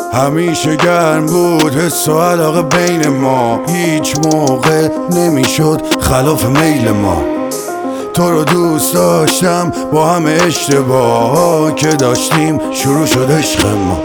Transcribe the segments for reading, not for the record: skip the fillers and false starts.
همیشه گرم بود حس و علاقه بین ما، هیچ موقع نمیشد خلاف میل ما. تو رو دوست داشتم با همه اشتباه که داشتیم شروع شد عشق ما.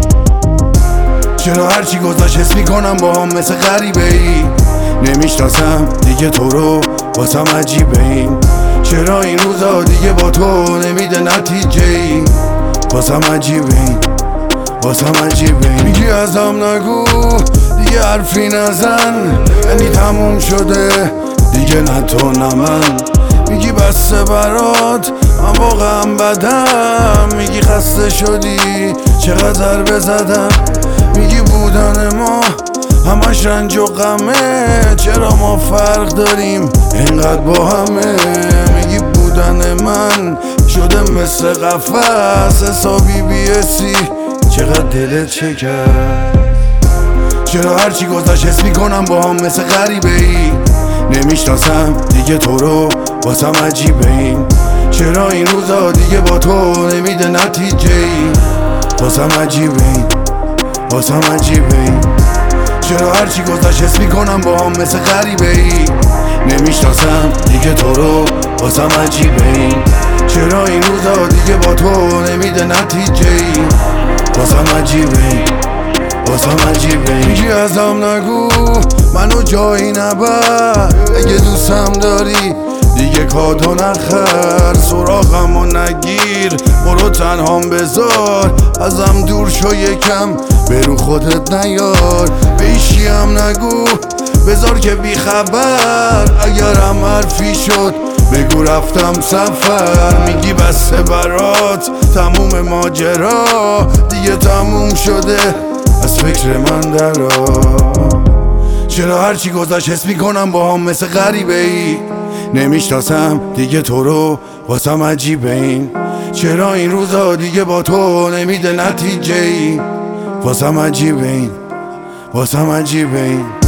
چرا هرچی گذاشت حس میکنم با هم مثل غریبه ای، نمیشناسم دیگه تو رو واسم عجیبه این. چرا این روزا دیگه با تو نمیده نتیجه ای، واسم عجیبه این، واسم عجیبه این. میگی ازم نگو دیگه حرفی نزن، یعنی تموم شده دیگه نه تو نه من. میگی بسته برات من واقعا بدم، میگی خسته شدی چقدر ضربه زدم. میگی بودن ما همش رنج و غمه، چرا ما فرق داریم اینقدر با همه. میگی بودن من شده مثل قفس، حسابی بیسی چقدر دلت شکست. چرا هرچی گذاشت حس میکنم با هم مثل غریبه ای، نمیشناسم دیگه تو رو واسم عجیبه این. چرا این روزا دیگه با تو نمیده نتیجه ای، واسم عجیبه این، واسم عجیبه این. چرا هرچی گذاشت حس میکنم با هم مثل غریبه ای، نمیشناسم دیگه تو رو واسم عجیبه این. چرا این روزا دیگه با تو نمیده نتیجه ای، واسم عجیبه این، واسم عجیبه این. میگی ازم نگو منو جایی نبر، اگه دوستم داری دیگه کادو نخر. سراغمو نگیر برو تنهام بذار، ازم دور شو یکم برو خودت نیار. به ایشی هم نگو بذار که بی خبر، اگرم حرفی شد بگو رفتم سفر. میگی بسته برات تموم ماجرا، دیگه تموم شده از فکر من درا. چرا هرچی گذاشت حس میکنم با هم مثل غریبه ای، نمیشناسم دیگه تو رو واسم عجیبه این. چرا این روزا دیگه با تو نمیده نتیجه ای، واسم عجیبه این، واسم عجیبه این.